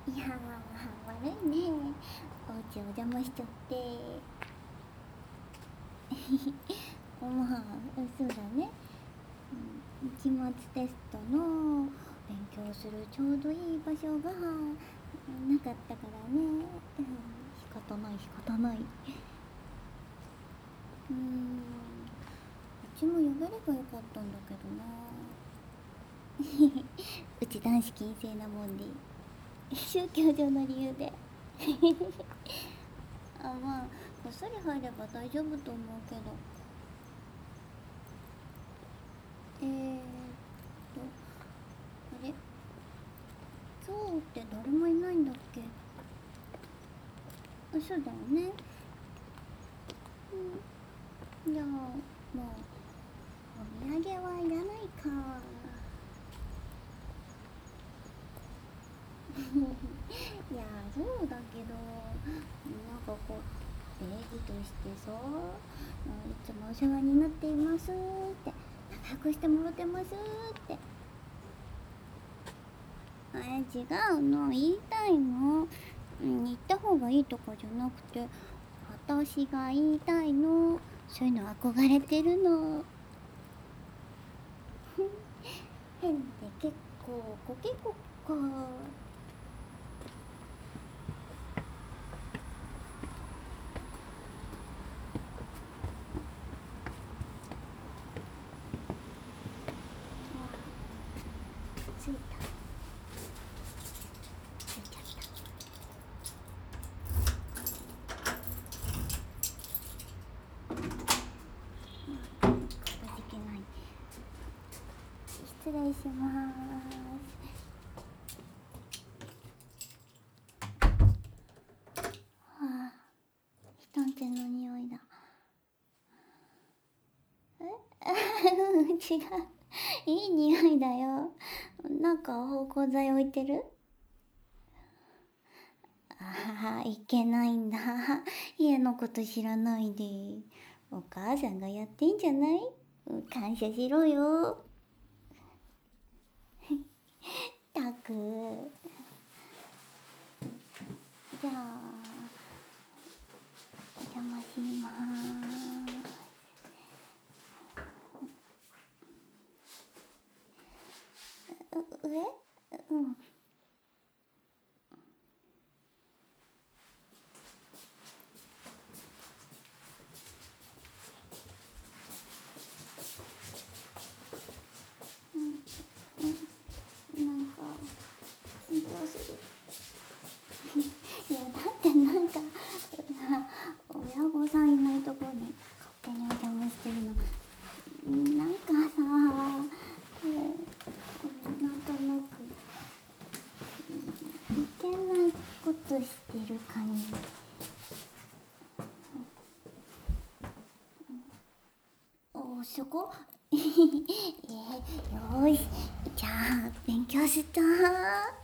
いや悪いね、お家お邪魔しちゃって。まあそうだね、期末テストの勉強するちょうどいい場所がなかったからね、仕方ない仕方ない。うちも呼べればよかったんだけどな。うち男子禁制なもんで、宗教上の理由で。まあこっそり入れば大丈夫と思うけど。あれ、今日って誰もいないんだっけ。そうだよね。じゃあもうお土産はいらないか。いやそうだけど、なんかこう礼儀としてさ、いつもお世話になっていますって仲良くしてもらってますって。違うの、言いたいの。言った方がいいとかじゃなくて、私が言いたいの。そういうの憧れてるの。変で結構コケコか。ついた、ついちゃった。かたじけない。失礼します。人んちの匂いだ。違う、いい匂いだよ。なんか芳香剤置いてる。いけないんだ。家のこと知らないで。お母さんがやってんじゃない。感謝しろよ。たく。じゃあお邪魔します。上。うん。なんか緊張する。いやだってなんか親御さんいないところに勝手にお邪魔してるの、なんかさ、なんとなくいけないことしてる感じ。そこ。よーし、じゃあ勉強した。